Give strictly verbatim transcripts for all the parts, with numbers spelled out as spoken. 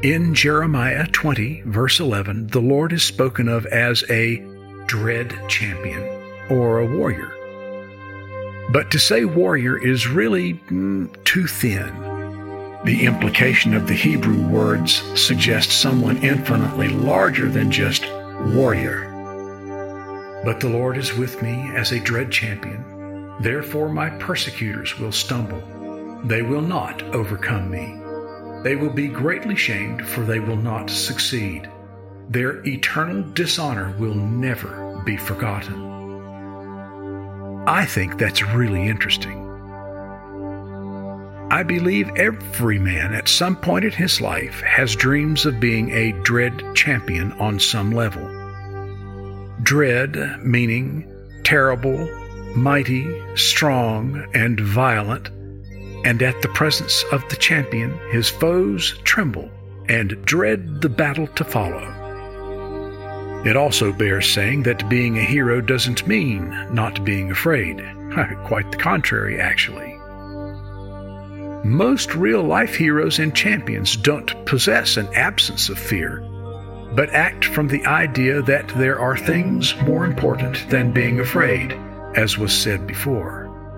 In Jeremiah twenty, verse eleven, the Lord is spoken of as a dread champion, or a warrior. But to say warrior is really mm, too thin. The implication of the Hebrew words suggests someone infinitely larger than just warrior. But the Lord is with me as a dread champion. Therefore my persecutors will stumble. They will not overcome me. They will be greatly shamed, for they will not succeed. Their eternal dishonor will never be forgotten. I think that's really interesting. I believe every man at some point in his life has dreams of being a dread champion on some level. Dread meaning terrible, mighty, strong, and violent, and at the presence of the champion, his foes tremble and dread the battle to follow. It also bears saying that being a hero doesn't mean not being afraid. Quite the contrary, actually. Most real-life heroes and champions don't possess an absence of fear, but act from the idea that there are things more important than being afraid, as was said before.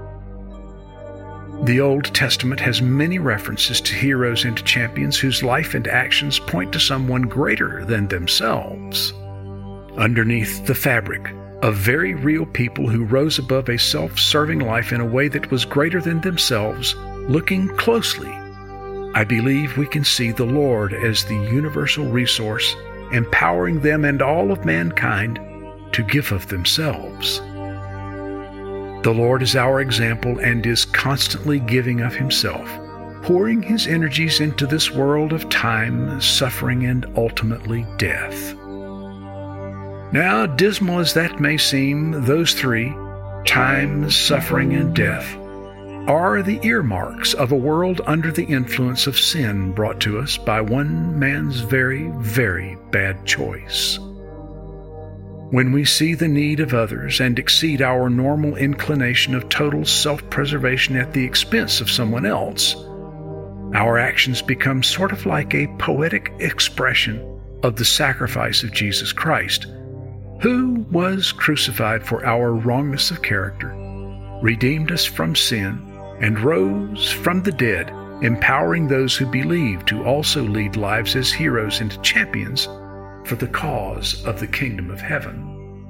The Old Testament has many references to heroes and champions whose life and actions point to someone greater than themselves. Underneath the fabric of very real people who rose above a self-serving life in a way that was greater than themselves, looking closely, I believe we can see the Lord as the universal resource, empowering them and all of mankind to give of themselves. The Lord is our example and is constantly giving of himself, pouring his energies into this world of time, suffering, and ultimately death. Now, dismal as that may seem, those three, time, suffering, and death, are the earmarks of a world under the influence of sin brought to us by one man's very, very bad choice. When we see the need of others and exceed our normal inclination of total self-preservation at the expense of someone else, our actions become sort of like a poetic expression of the sacrifice of Jesus Christ, who was crucified for our wrongness of character, redeemed us from sin, and rose from the dead, empowering those who believe to also lead lives as heroes and champions for the cause of the kingdom of heaven.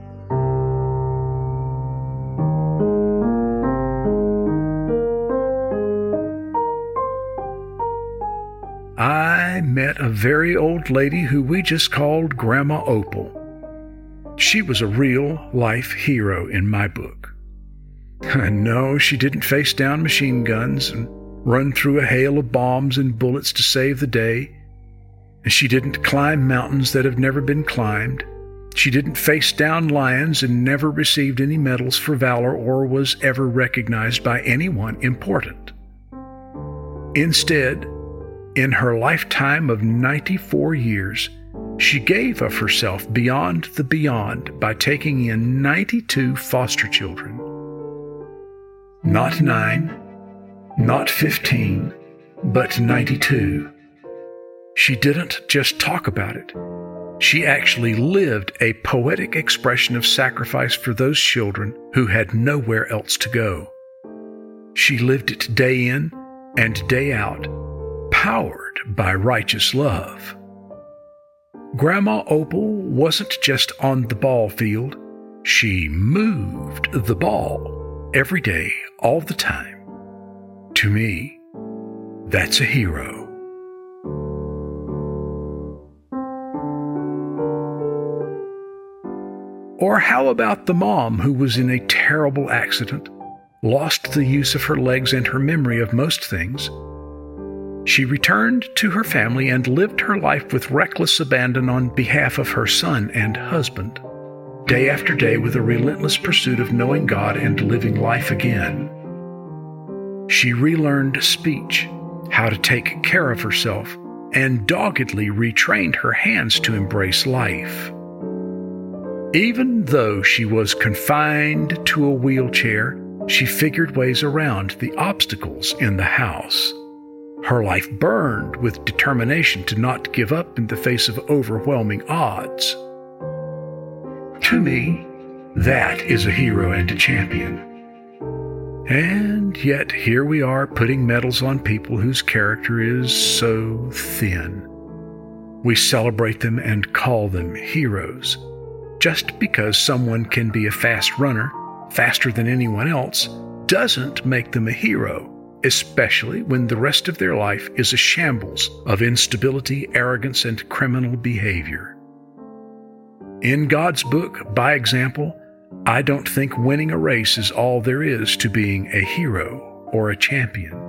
I met a very old lady who we just called Grandma Opal. She was a real-life hero in my book. No, she didn't face down machine guns and run through a hail of bombs and bullets to save the day. And she didn't climb mountains that have never been climbed. She didn't face down lions and never received any medals for valor or was ever recognized by anyone important. Instead, in her lifetime of ninety-four years, she gave of herself beyond the beyond by taking in ninety-two foster children. Not nine, not fifteen, but ninety-two. She didn't just talk about it. She actually lived a poetic expression of sacrifice for those children who had nowhere else to go. She lived it day in and day out, powered by righteous love. Grandma Opal wasn't just on the ball field. She moved the ball every day, all the time. To me, that's a hero. Or how about the mom who was in a terrible accident, lost the use of her legs and her memory of most things? She returned to her family and lived her life with reckless abandon on behalf of her son and husband, day after day with a relentless pursuit of knowing God and living life again. She relearned speech, how to take care of herself, and doggedly retrained her hands to embrace life. Even though she was confined to a wheelchair, she figured ways around the obstacles in the house. Her life burned with determination to not give up in the face of overwhelming odds. To me, that is a hero and a champion. And yet here we are putting medals on people whose character is so thin. We celebrate them and call them heroes. Just because someone can be a fast runner, faster than anyone else, doesn't make them a hero, especially when the rest of their life is a shambles of instability, arrogance, and criminal behavior. In God's book, by example, I don't think winning a race is all there is to being a hero or a champion.